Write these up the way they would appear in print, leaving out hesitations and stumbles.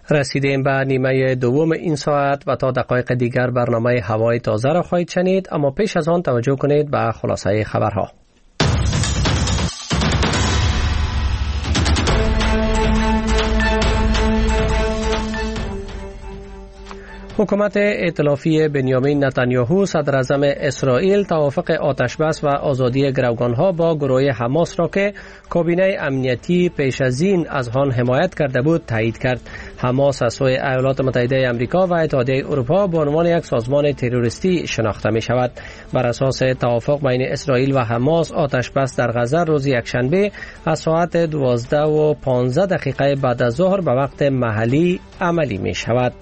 رسیدیم به نیمه دوم این ساعت و تا دقایق دیگر برنامه هوای تازه را خواهید شنید، اما پیش از آن توجه کنید به خلاصه خبرها. حکومت ائتلافی بنیامین نتانیاهو صدر اعظم اسرائیل توافق آتشبس و آزادی گروگانها با گروه حماس را که کابینه امنیتی پیش از این از آن حمایت کرده بود تایید کرد. حماس از سوی ایالات متحده آمریکا و اتحادیه اروپا به عنوان یک سازمان تروریستی شناخته می شود. بر اساس توافق بین اسرائیل و حماس، آتشبس در غزه روز یکشنبه از ساعت 12:15 بعد از ظهر به وقت محلی عملی می شود.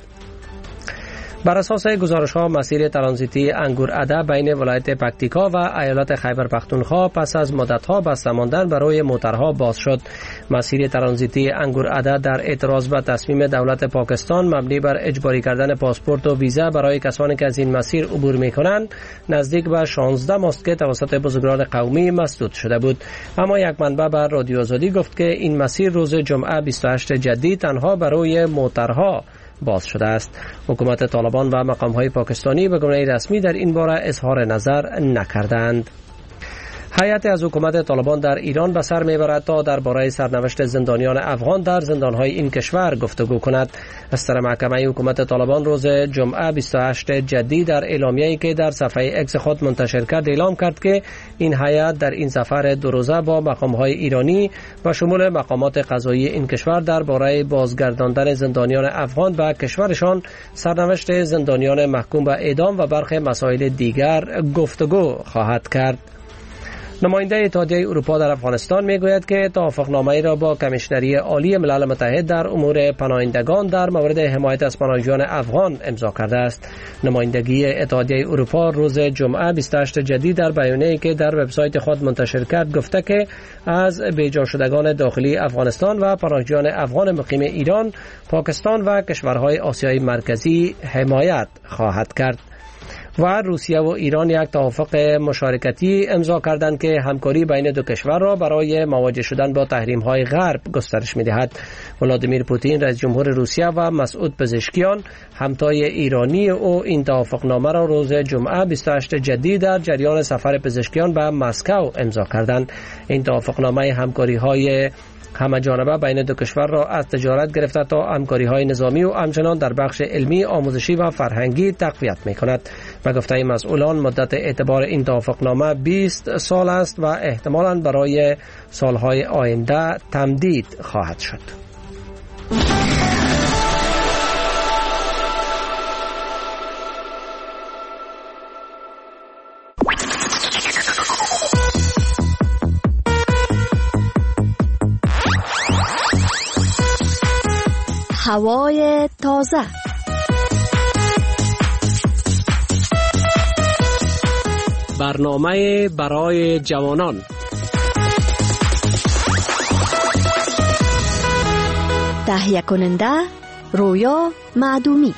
بر اساس گزارش‌ها، مسیر ترانزیتی انگورعده بین ولایت پکتیکا و ایالت خیبر پختونخوا پس از مدت‌ها بسته ماندن برای موترها باز شد. مسیر ترانزیتی انگورعده در اعتراض به تصمیم دولت پاکستان مبنی بر اجباری کردن پاسپورت و ویزا برای کسانی که از این مسیر عبور می‌کنند، نزدیک به 16 ماست که توسط بزرگان قومی مسدود شده بود. اما یک منبع بر رادیو آزادی گفت که این مسیر روز جمعه 28 جدی تنها برای موترها باز شده است. حکومت طالبان و مقام‌های پاکستانی به گونه رسمی در این باره اظهار نظر نکردند. هیئت از حکومت طالبان در ایران به سر میبرد تا درباره سرنوشت زندانیان افغان در زندان‌های این کشور گفتگو کند. استر محکمه حکومت طالبان روز جمعه 28 جدی در اعلامیه‌ای که در صفحه اکس خود منتشر کرد اعلام کرد که این هیئت در این سفر دو روزه با مقام‌های ایرانی و شمول مقامات قضایی این کشور درباره بازگرداندن زندانیان افغان به کشورشان، سرنوشت زندانیان محکوم به اعدام و برخی مسائل دیگر گفتگو خواهد کرد. نماینده اتحادیه اروپا در افغانستان میگوید که توافقنامه‌ای را با کمیشنری عالی ملل متحد در امور پناهندگان در مورد حمایت از پناهجویان افغان امضا کرده است. نمایندگی اتحادیه اروپا روز جمعه 28 جدی در بیانیه‌ای که در وبسایت خود منتشر کرد گفته که از بیجا شدگان داخلی افغانستان و پناهجویان افغان مقیم ایران، پاکستان و کشورهای آسیای مرکزی حمایت خواهد کرد. و روسیه و ایران یک توافق مشارکتی امضا کردند که همکاری بین دو کشور را برای مواجه شدن با تحریم‌های غرب گسترش می‌دهد. ولادیمیر پوتین رئیس جمهور روسیه و مسعود پزشکیان همتای ایرانی او این توافقنامه را روز جمعه 28 جدی در جریان سفر پزشکیان به مسکو امضا کردند. این توافقنامه همکاری‌های همه جانبه بین دو کشور را از تجارت گرفته تا همکاری‌های نظامی و همچنان در بخش علمی، آموزشی و فرهنگی تقویت می‌کند. به گفته مسئولان مدت اعتبار این توافقنامه 20 سال است و احتمالاً برای سالهای آینده تمدید خواهد شد. هوای تازه. برنامه برای جوانان. تهیه کننده رویا معدومی.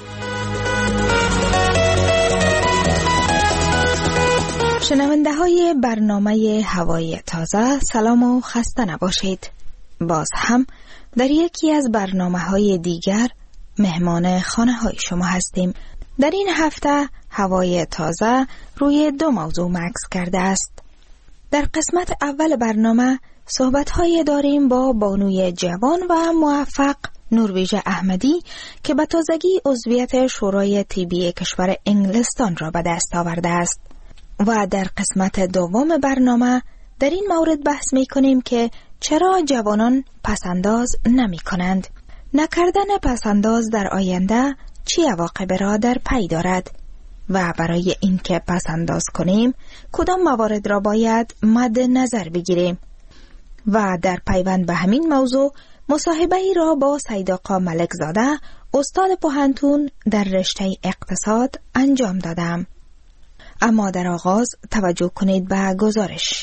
شنونده های برنامه هوای تازه، سلام و خسته نباشید. باز هم در یکی از برنامه‌های دیگر مهمان خانه‌های شما هستیم. در این هفته هوای تازه روی دو موضوع مکث کرده است. در قسمت اول برنامه صحبت‌های داریم با بانوی جوان و موفق نروژ احمدی که به تازگی عضویت شورای طبی کشور انگلستان را به دست آورده است. و در قسمت دوم برنامه در این مورد بحث می‌کنیم که چرا جوانان پسنداز نمی کنند؟ نکردن پسنداز در آینده چه عواقب را در پی دارد؟ و برای اینکه پسنداز کنیم کدام موارد را باید مد نظر بگیریم؟ و در پیوند به همین موضوع مصاحبه‌ای را با سید آقا ملک زاده، استاد پوهنتون در رشته اقتصاد انجام دادم. اما در آغاز توجه کنید به گزارش.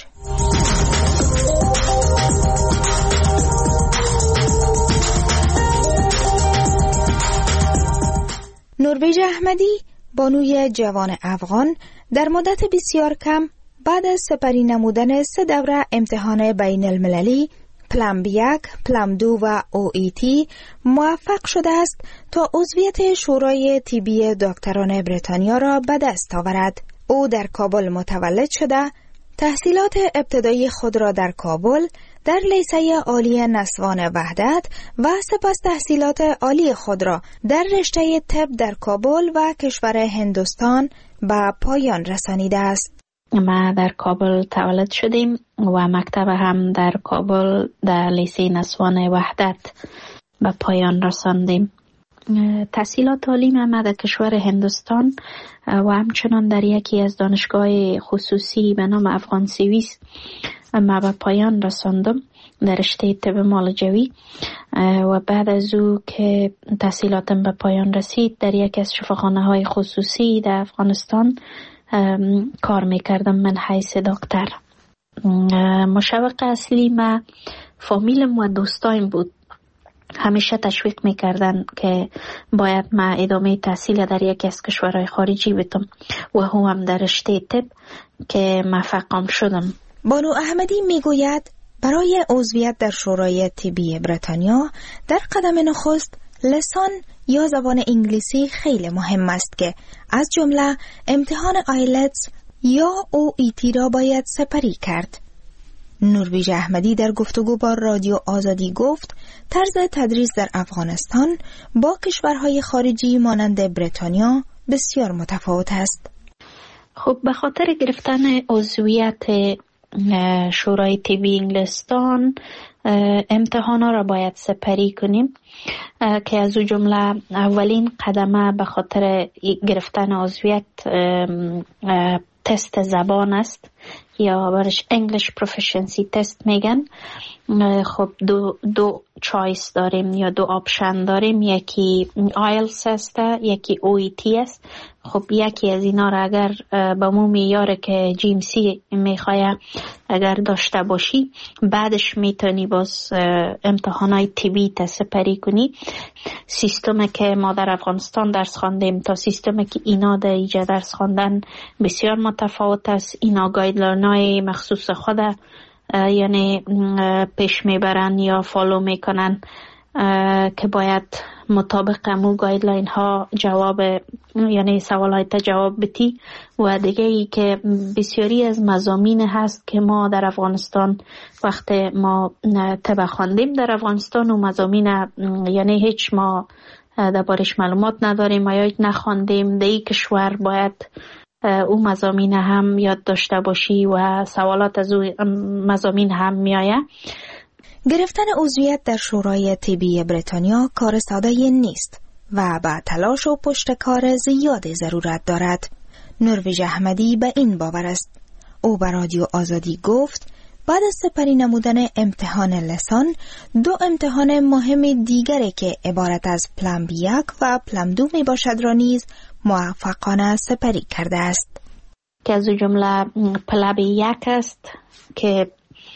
نروژ احمدی، بانوی جوان افغان، در مدت بسیار کم بعد از سپری نمودن 3 دوره امتحان بین المللی پلم 1، پلم 2 و OET موفق شده است تا عضویت شورای طبی دکتران بریتانیا را به دست آورد. او در کابل متولد شده، تحصیلات ابتدایی خود را در کابل در لیسه عالی نسوان وحدت و سپس تحصیلات عالی خود را در رشته طب در کابل و کشور هندوستان به پایان رسانیده است. ما در کابل تولد شدیم و مکتب هم در کابل در لیسه نسوان وحدت به پایان رساندیم. تحصیلات تعلیم ما در کشور هندوستان و همچنان در یکی از دانشگاه خصوصی به نام افغان سویس ما به پایان رساندم در رشته طب معالجوی و بعد از او که تحصیلاتم به پایان رسید در یکی از شفاخانه‌های خصوصی در افغانستان کار میکردم من حیث دکتر. مشوق اصلی ما فامیلم و دوستایم بود. همیشه تشویق میکردن که باید ما ادامه تحصیل در یکی از کشورهای خارجی بدم و هم در رشته طب که موفقم شدم. بانو احمدی میگوید برای عضویت در شورای طبی بریتانیا در قدم نخست لسان یا زبان انگلیسی خیلی مهم است که از جمله امتحان آیلتس یا OET را باید سپری کرد. نورویژ احمدی در گفتگو با رادیو آزادی گفت طرز تدریس در افغانستان با کشورهای خارجی مانند بریتانیا بسیار متفاوت است. خب به خاطر گرفتن عضویت شورای طبی انگلستان امتحانا را باید سپری کنیم که از او جمله اولین قدمه به خاطر گرفتن عضویت تست زبان است یا برش English Proficiency Test میگن. خب دو چایس داریم یا دو آپشن داریم، یکی IELTS است یکی OET است. خب یکی از اینا را اگر با مو میاره که GMC میخواه اگر داشته باشی بعدش میتونی باز امتحانای طبی سپری کنی. سیستمی که ما در افغانستان درس خواندیم تا سیستمی که اینا در اینجا درس خواندن بسیار متفاوت است. اینا گایدلاینای مخصوص خود یعنی پیش میبرن یا فالو میکنن که باید مطابق امو گایدلاین ها جواب یعنی سوالات جواب بدی. و دیگه ای که بسیاری از مضامین هست که ما در افغانستان وقت ما طب خواندیم در افغانستان و مضامین یعنی هیچ ما دربارش معلومات نداریم یا نخواندیم. در این کشور باید او مضامین هم یاد داشته باشی و سوالات از او مضامین هم میآید. گرفتن عضویت در شورای طبی بریتانیا کار ساده نیست و با تلاش و پشتکار زیاد ضرورت دارد. نورویژ احمدی به این باور است. او به رادیو آزادی گفت بعد از سپری نمودن امتحان لسان دو امتحان مهم دیگری که عبارت از پلم 1 و پلم 2 می باشد را نیز موفقانه سپری کرده است. که از جمله پلم 1 است که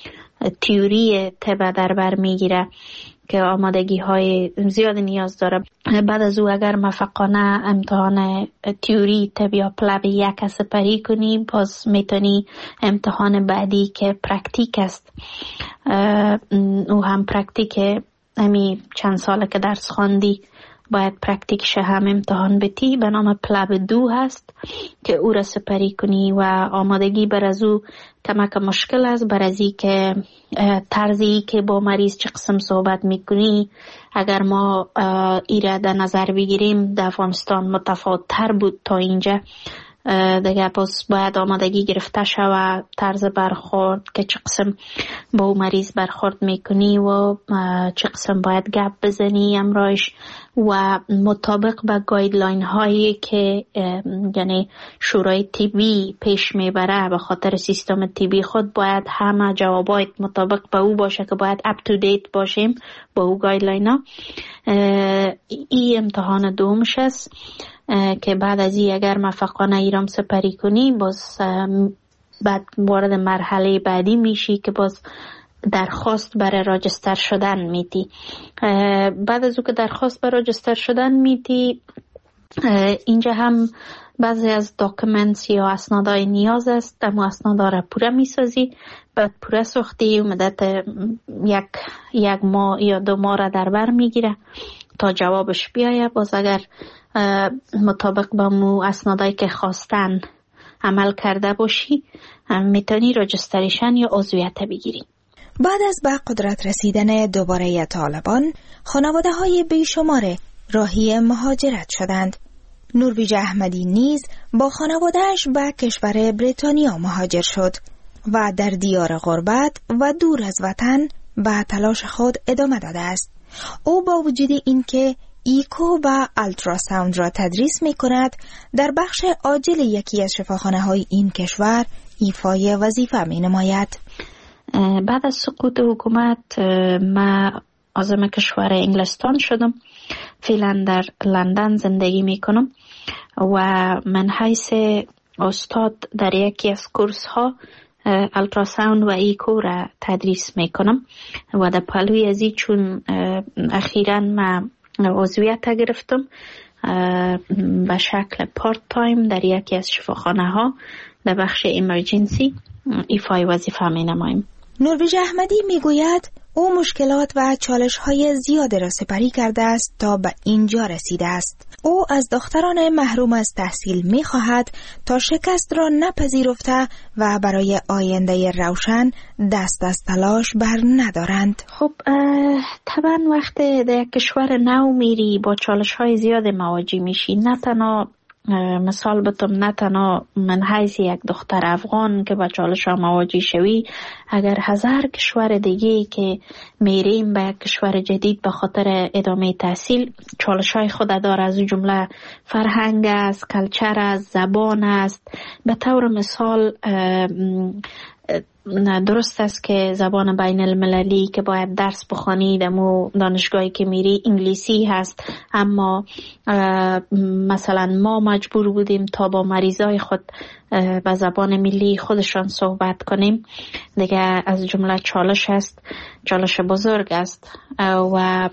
تیوری طب در بر میگیره که آمادگی های زیاد نیاز داره. بعد از او اگر موفقانه امتحان تیوری طب یا پلم 1 سپری کنی باز میتونی امتحان بعدی که پرکتیک است او هم پرکتیک همی چند ساله که درس خواندی باید پرکتیکش هم امتحان بدی به نام پلم 2 هست که او را سپری کنی و آمادگی بر از او کمک مشکل است بر از این که طرزی که با مریض چه قسم صحبت میکنی اگر ما ایره در نظر بگیریم در افغانستان متفاوت تر بود تا اینجا. دیگه پس باید آمادگی گرفته شود طرز برخورد که چه قسم با او مریض برخورد میکنی و چه قسم باید گپ بزنی امرایش و مطابق به گایدلاین هایی که یعنی شورای طبی پیش میبره به خاطر سیستم طبی خود باید همه جوابات مطابق به او باشه که باید اپ تو دیت باشیم با او گایدلاین ها. این امتحان دومش است که بعد از این اگر موفقانه ایرام سپری کنی باز بعد وارد مرحله بعدی میشی که باز درخواست برای راجستر شدن میدی. بعد از او که درخواست برای راجستر شدن میدی اینجا هم بعضی از داکومنتس یا اسنادهای نیاز است، اما اسنادا را پوره میسازی، بعد پوره ساختی مدت یک ماه یا 2 ماه را در بر میگیره تا جوابش بیایه. باز اگر مطابق با مو اسنادایی که خواستن عمل کرده باشی میتونی رجستریشن یا عضویت بگیری. بعد از به قدرت رسیدن دوباره طالبان، خانواده های بیشمار راهی مهاجرت شدند. نرویج احمدی نیز با خانوادهش به کشور بریتانیا مهاجر شد و در دیار غربت و دور از وطن به تلاش خود ادامه داده است. او با وجود اینکه ایکو و التراساوند را تدریس می کند، در بخش عاجل یکی از شفاخانه های این کشور ایفای وظیفه می نماید. بعد از سقوط حکومت من عازم کشور انگلستان شدم. فعلا در لندن زندگی می کنم و من حیث استاد در یکی از کورس ها التراساوند و ایکو را تدریس می کنم و در پلوی ازی چون اخیراً من عضویت گرفتم به شکل پارت تایم در یکی از شفاخانه ها در بخش ایمرجنسی ایفای وظیفه می نمایم. نرویج احمدی می گوید او مشکلات و چالش های زیاد را سپری کرده است تا به اینجا رسیده است. او از دختران محروم از تحصیل می خواهد تا شکست را نپذیرفته و برای آینده روشن دست از تلاش بر ندارند. خب طبعا وقتی در کشور نو میری با چالش های زیاد مواجه میشی. نه تنها مثال بتم، نه تنها من حیث یک دختر افغان که با چالش ها مواجه شوی، اگر 1000 کشور دیگه که میریم به یک کشور جدید به خاطر ادامه تحصیل چالش های خود داره. از جمله فرهنگ است، کلچر است، زبان است. به طور مثال درست است که زبان بین المللی که باید درس بخوانی دمو دانشگاهی که میری انگلیسی هست، اما مثلا ما مجبور بودیم تا با مریضای خود به زبان ملی خودشان صحبت کنیم. دیگه از جمله چالش است، چالش بزرگ است. و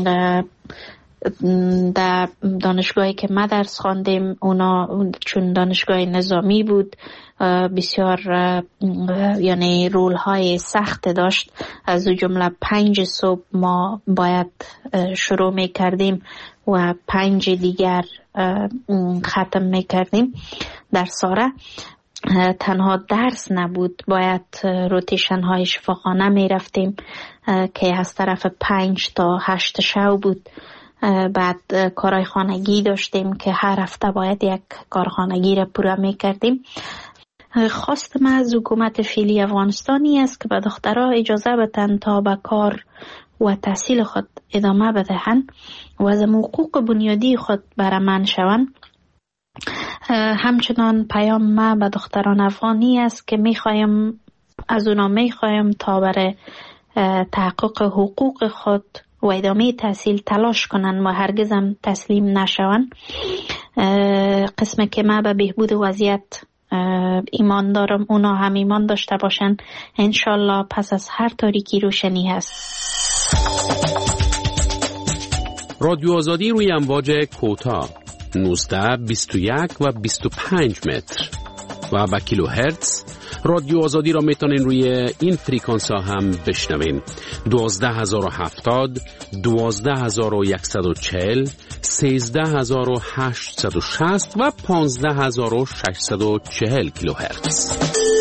در دانشگاهی که ما درس خواندیم اونا چون دانشگاه نظامی بود بسیار یعنی رول های سخت داشت. از جمله 5 صبح ما باید شروع می کردیم و 5 دیگر ختم می کردیم در ساره. تنها درس نبود، باید روتیشن های شفاخانه می رفتیم که از طرف 5 تا 8 شب بود. بعد کارهای خانگی داشتیم که هر هفته باید یک کار خانگی را پورا می کردیم. خواست من از حکومت فعلی افغانستانی است که به دخترها اجازه بدن تا به کار و تحصیل خود ادامه بدهند و از حقوق بنیادی خود برامن شوند. همچنان پیام ما به دختران افغانی است که از اونا میخوایم تا برای تحقق حقوق خود و ادامه تحصیل تلاش کنن و هرگز هم تسلیم نشون. قسم که ما به بهبود وضعیت ایمان دارم، اونا هم ایمان داشته باشن. انشالله پس از هر تاریکی روشنی هست. رادیو آزادی روی امواج کوتاه 19، 21 و 25 متر و با کیلو هرتز. رادیو آزادی را میتونین روی این فریکانس ها هم بشنوین. 12070، 12140، 13860 و 15640 کیلوهرتز.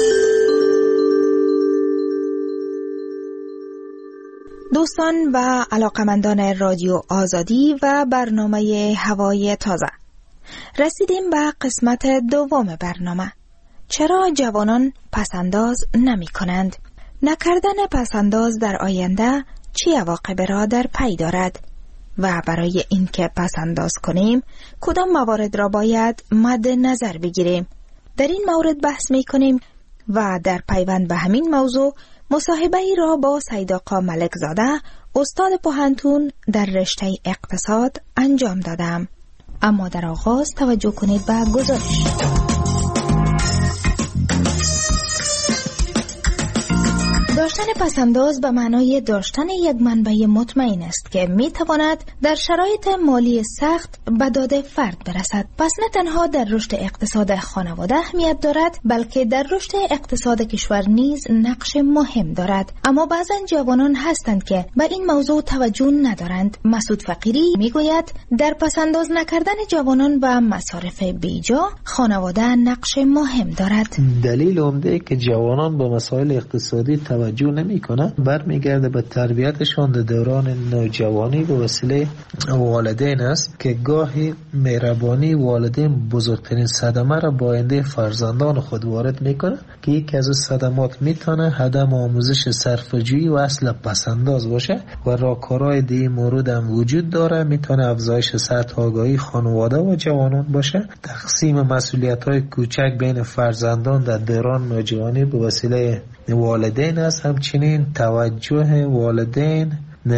دوستان و علاقمندان رادیو آزادی و برنامه هوای تازه، رسیدیم به قسمت دوم برنامه. چرا جوانان پسنداز نمی کنند؟ نکردن پسنداز در آینده چه عواقب را در پی دارد؟ و برای اینکه پسنداز کنیم کدام موارد را باید مد نظر بگیریم؟ در این مورد بحث می کنیم و در پیوند به همین موضوع مصاحبه‌ای را با سید آقا ملک زاده، استاد پوهنتون در رشته اقتصاد انجام دادم. اما در آغاز توجه کنید به گزارش. در داشتن پسنداز به معنای داشتن یک منبع مطمئن است که می تواند در شرایط مالی سخت به داد فرد برسد. پس نه تنها در رشد اقتصاد خانواده اهمیت دارد، بلکه در رشد اقتصاد کشور نیز نقش مهم دارد. اما بعضا جوانان هستند که به این موضوع توجه ندارند. مسعود فقیری می گوید در پسنداز نکردن جوانان به مصارف بیجا خانواده نقش مهم دارد. دلیل عمده که جوانان به مسائل اقتصادی توجه نمی‌کنند برمیگرده به تربیتشان در دوران نوجوانی به وسیله والدین است که گاهی مهربانی والدین بزرگترین صدمه را با آینده فرزندان خود وارد میکنه که یکی از صدمات میتونه عدم آموزش صرفه‌جویی و اصل پسنداز باشه و راهکارهای دیگه مورد هم وجود داره. میتونه افزایش سطح آگاهی خانواده و جوانان باشه، تقسیم مسئولیت‌های کوچک بین فرزندان در دوران نوجوانی به وسیله والدین است، همچنین توجه والدین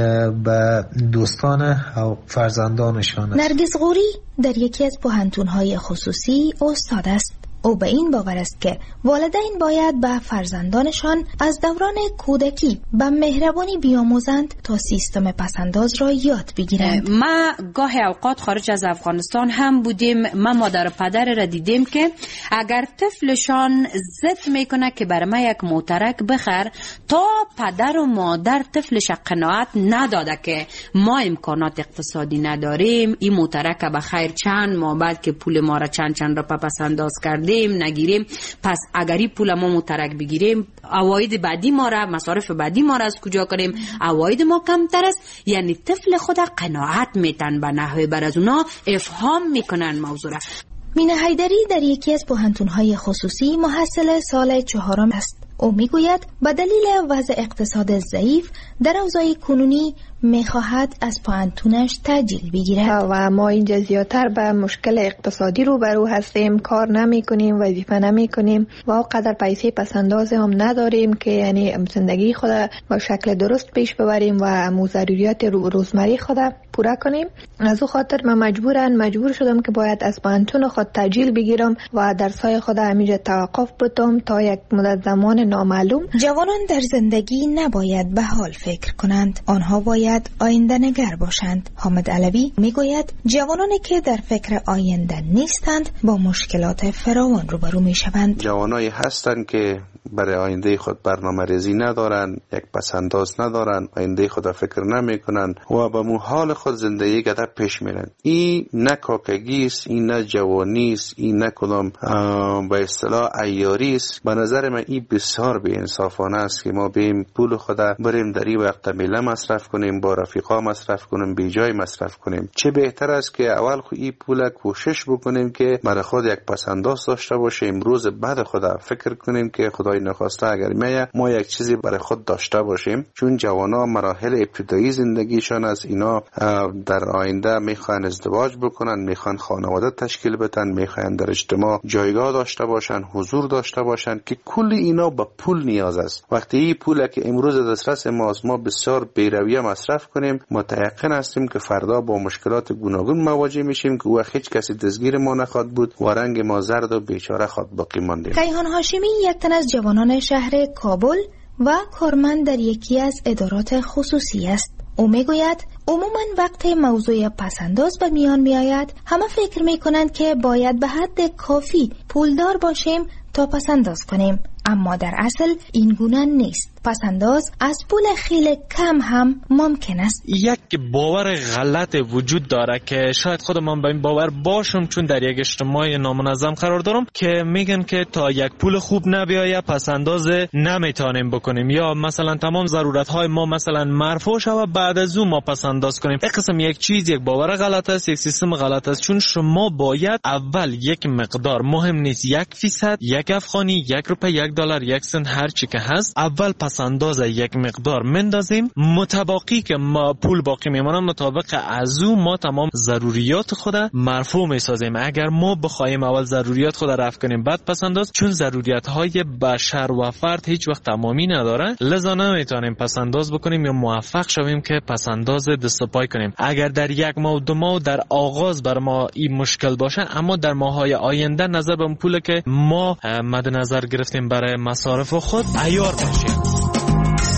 به دوستان و فرزندانشان است. نرگس غوری در یکی از پوهنتون‌های خصوصی استاد است. او به این باور است که والدین باید به فرزندانشان از دوران کودکی به مهربانی بیاموزند تا سیستم پسنداز را یاد بگیرند. ما گاهی اوقات خارج از افغانستان هم بودیم، ما مادر و پدر را دیدیم که اگر طفلشان ضد میکنه که برای ما یک موترک بخر، تا پدر و مادر طفلش قناعت نداده که ما امکانات اقتصادی نداریم، این موترک به خیر چند ماه بعد که پول ما را چند را پسنداز کردیم نگیریم، پس اگری پول ما مترک بگیریم عواید بعدی ما را، مصارف بعدی ما را از کجا کنیم؟ عواید ما کمتر است. یعنی طفل خود قناعت میتن به نحوه بر از اونا افهام میکنن موضوع را. مینه حیدری در یکی از پوهنتون‌های خصوصی محصل سال 4 است. او میگوید به دلیل وضع اقتصاد ضعیف در اوضاع کنونی میخواهد از پوهنتونش تأجیل بگیرد و ما اینجا زیادتر به مشکل اقتصادی روبرو هستیم، کار نمی کنیم، وظیفه نمی کنیم و اونقدر پیسه پسنداز هم نداریم که یعنی زندگی خود با شکل درست پیش ببریم و ضروریات روزمره خود پورا کنیم. از او خاطر من مجبور شدم که باید از پوهنتون خود تأجیل بگیرم و درسای خود همینجا توقف بدم تا یک مدت زمان نامعلوم. جوانان در زندگی نباید به حال فکر کنند، آنها باید آینده نگر باشند. حامد علوی میگوید جوانانی که در فکر آینده نیستند با مشکلات فراوان روبرو میشوند. جوانایی هستند که برای آینده خود برنامه ریزی ندارن، یک پسنداز ندارن، آینده خود فکر نمیکنن و به حال خود زندگی گذر پیش میرن. این نه کاکگی است، این نه جوانی است، این نه کدام به اصطلاح عیاری است. به نظر من این بسیار بی انصافانه است که ما بیم پول خود بریم در این وقت میله مصرف کنیم، با رفیقا مصرف کنیم، بی جای مصرف کنیم. چه بهتر است که اول خود این پول کوشش بکنیم که برای خود یک پسنداز داشته باشیم، روز بعد خود فکر کنیم که خدای نخواسته اگر ما یک چیزی برای خود داشته باشیم. چون جوانا مراحل ابتدایی زندگیشان از اینا در آینده میخوان ازدواج بکنن، میخوان خانواده تشکیل بدن، میخوان در اجتماع جایگاه داشته باشن، حضور داشته باشن که کل اینا به پول نیاز است. وقتی این پول که امروز دسترس ماست ما بسیار بی‌رویه مصرف کنیم، متيقن هستیم که فردا با مشکلات گوناگون مواجه میشیم که وقت هیچ کسی دستگیر ما نخواد بود و رنگ ما زرد و بیچاره خود باقی مانده. کیهان هاشمی یک تن از جوانان شهر کابل و کارمند در یکی از ادارات خصوصی است. او میگوید عموما وقتی موضوع پسنداز به میان میآید همه فکر میکنند که باید به حد کافی پولدار باشیم تا پسنداز کنیم، اما در اصل این گونه نیست. پسنداز از پول خیلی کم هم ممکن است. یک باور غلط وجود داره که شاید خودم به این باور باشم، چون در یک اجتماع نامنظم قرار دارم که میگن که تا یک پول خوب نبیایه پسنداز نمیتونیم بکنیم، یا مثلا تمام ضرورت های ما مثلا مرفوع شوه بعد از اون ما پسنداز کنیم. این قسم یک چیز، یک باور غلط است، یک سیستم غلط است. چون شما باید اول یک مقدار، مهم نیست 1%، 1 افغانی، 1 روپیه، 1 دلار، 1 سنت، هر چی که هست، اول پسنداز یک مقدار مندازیم، متباقی که ما پول باقی میمونه مطابق از او ما تمام ضروریات خود مرفوع میسازیم. اگر ما بخوایم اول ضروریات خود رفع کنیم بعد پسنداز، چون ضروریات های بشر و فرد هیچ وقت تمامی نداره، لذا نمیتونیم پسنداز بکنیم یا موفق شویم که پسنداز دست و پای کنیم. اگر در 1 ماه و 2 ماه در آغاز بر ما این مشکل باشه، اما در ماهای آینده نظر به پولی که ما مد نظر گرفتیم برای مصارف خود عیار باشیم.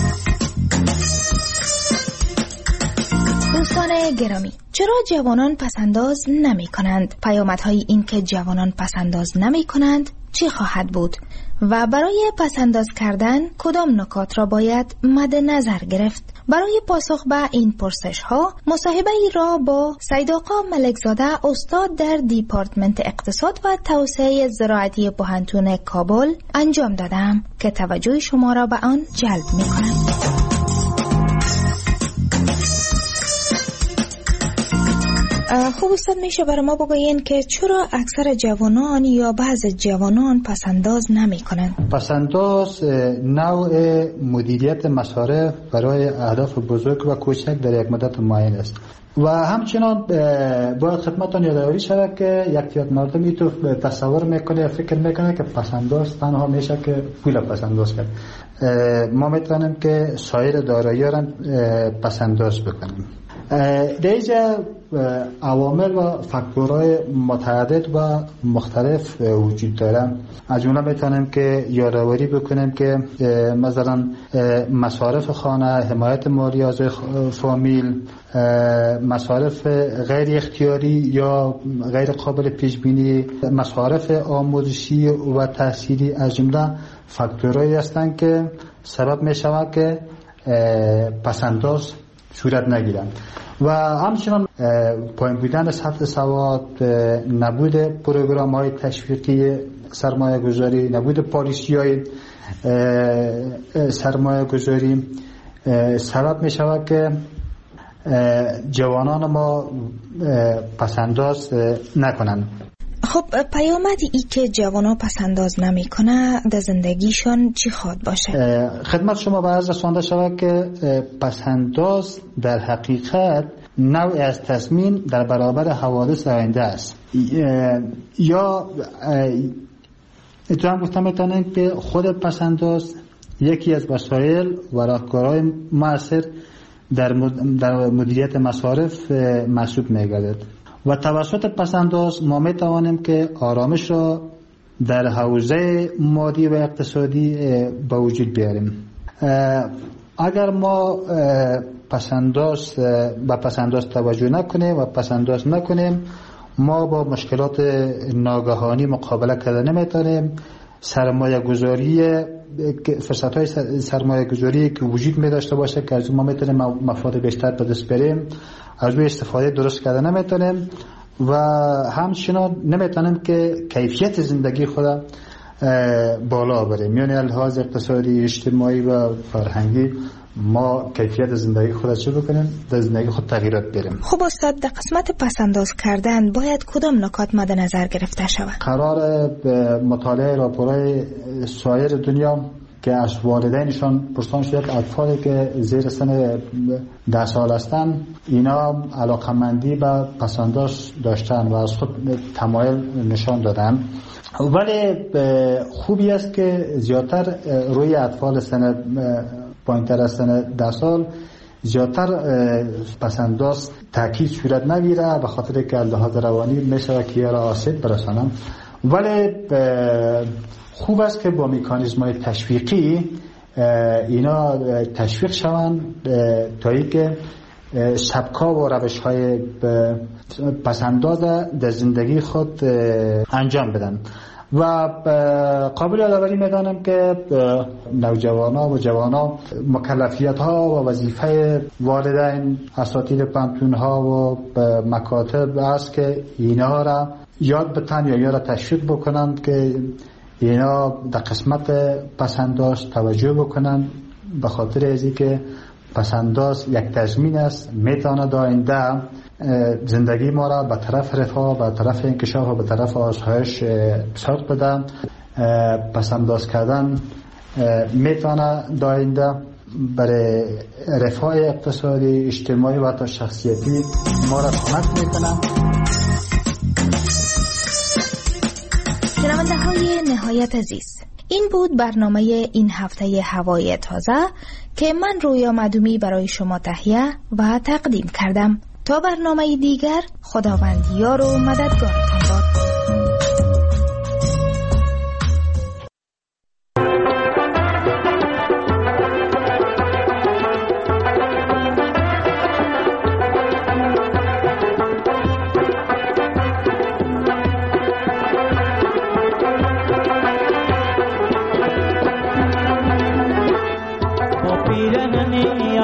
گرامی، چرا جوانان پسنداز نمی کنند؟ پیامدهای این که جوانان پسنداز نمی کنند چی خواهد بود؟ و برای پسنداز کردن کدام نکات را باید مد نظر گرفت؟ برای پاسخ به این پرسش ها مصاحبه ای را با سید آقا ملکزاده استاد در دیپارتمنت اقتصاد و توسعه زراعتی پوهنتون کابل انجام دادم که توجه شما را به آن جلب می کنم. خوب استاد، میشه برای ما بگوین که چرا اکثر جوانان یا بعض جوانان پسنداز نمی کنند؟ پسنداز نوع مدیریت مصارف برای اهداف بزرگ و کوچک در یک مدت معین است و همچنان باید خدمتتان یادآوری شود که یک فئات مردمی تو تصور میکنه فکر میکنه که پسنداز تنها میشه که پول پسنداز کرد. ما میتونیم که سایر دارایی‌ها را پسنداز بکنیم. در اینجا عوامل و فاکتورهای متعدد و مختلف وجود دارن. از جمله میتونیم که یادآوری بکنیم که مثلا مصارف خانه، حمایت مالی از فامیل، مصارف غیر اختیاری یا غیر قابل پیش بینی، مصارف آموزشی و تحصیلی از جمله فاکتورهایی هستند که سبب میشود که پسنداز صورت نگیرند و همچنان پایین بودن سطح سواد، نبود پروگرام های تشویقی سرمایه گذاری، نبود پالیسی های سرمایه گذاری سبب می شود که جوانان ما پسنداز نکنند. خب پیامدی ای که جوانان پسنداز نمی کنه در زندگیشون چی خواد باشه؟ خدمت شما به عرض رسانده شود که پسنداز در حقیقت نوعی از تصمیم در برابر حوادث آینده است یا اتفاقا گفتم میتونیم که خود پسنداز یکی از وسایل و راهکارهای مؤثر در مدیریت مصارف محسوب میگردد و توسط پسنداز ما می توانیم که آرامش را در حوزه مادی و اقتصادی به وجود بیاریم. اگر ما به پسنداز توجه نکنیم و پسنداز نکنیم، ما با مشکلات ناگهانی مقابله کرده نمیتونیم. سرمایه گذاری، فرصت های سرمایه گذاری که وجود می داشته باشه که از ما میتونیم مفاد بیشتر به دست بریم، از روی استفاده درست کرده نمیتونیم و همچنان نمیتونیم که کیفیت زندگی خود بالا بریم، یعنی لحاظ اقتصادی، اجتماعی و فرهنگی ما کیفیت زندگی خود چه بکنیم، در زندگی خود تغییرات بریم. خب استاد، در قسمت پسنداز کردن باید کدام نکات مد نظر گرفته شود؟ قرار مطالعه راپورهای سایر دنیا که از والدینشان پرسان شد اطفالی که زیر سن 10 سال هستند اینا علاقمندی به پسنداز داشتن و از خود تمایل نشان دادن، ولی خوبی است که زیادتر روی اطفال سن پایین‌تر از سن 10 سال زیادتر پسنداز تاکید صورت نگیره به خاطر که لحاظ روانی میشه که یه را آسیب برسانم، ولی خوب است که با مکانیزم‌های تشویقی اینا تشویق شوند تا اینکه سبک‌ها و روش‌های پسنداز در زندگی خود انجام بدن و قابل یادآوری می‌دانم که نوجوانان و جوانان مکلفیت‌ها و وظیفه والدین، اساتید پانتون‌ها و مکاتب است که اینها را یاد بتن یا را تشویق بکنند که اینا در قسمت پسنداز توجه بکنند به خاطر از اینکه پسنداز یک تضمین است میتواند آینده زندگی ما را به طرف رفاه، به طرف انکشاف و به طرف آسایش سوق بده. پسنداز کردن میتواند آینده برای رفاه اقتصادی، اجتماعی و حتی شخصیتی ما را کمک میکنه. شنونده های نهایت عزیز، این بود برنامه این هفته هوای تازه که من رویا معدومی برای شما تهیه و تقدیم کردم. تا برنامه دیگر، خداوند یار و مددگارتان باد.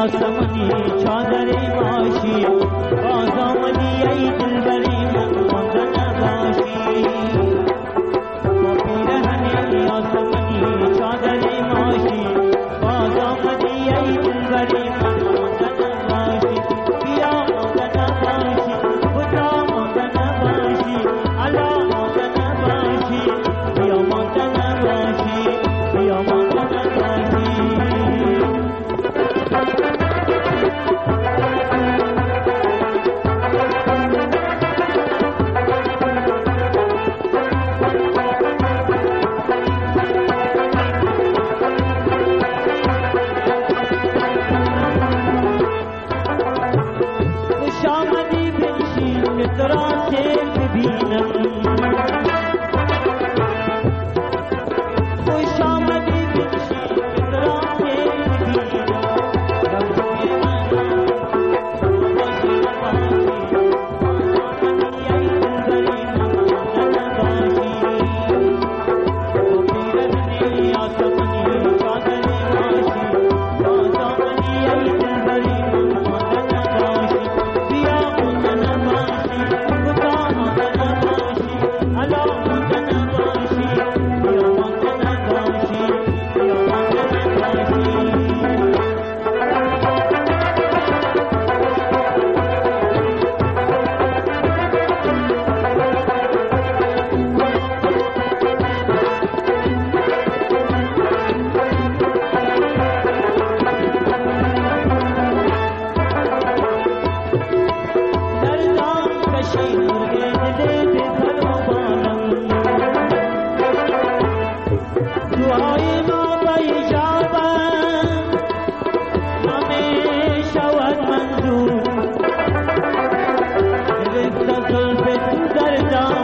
زلف تو در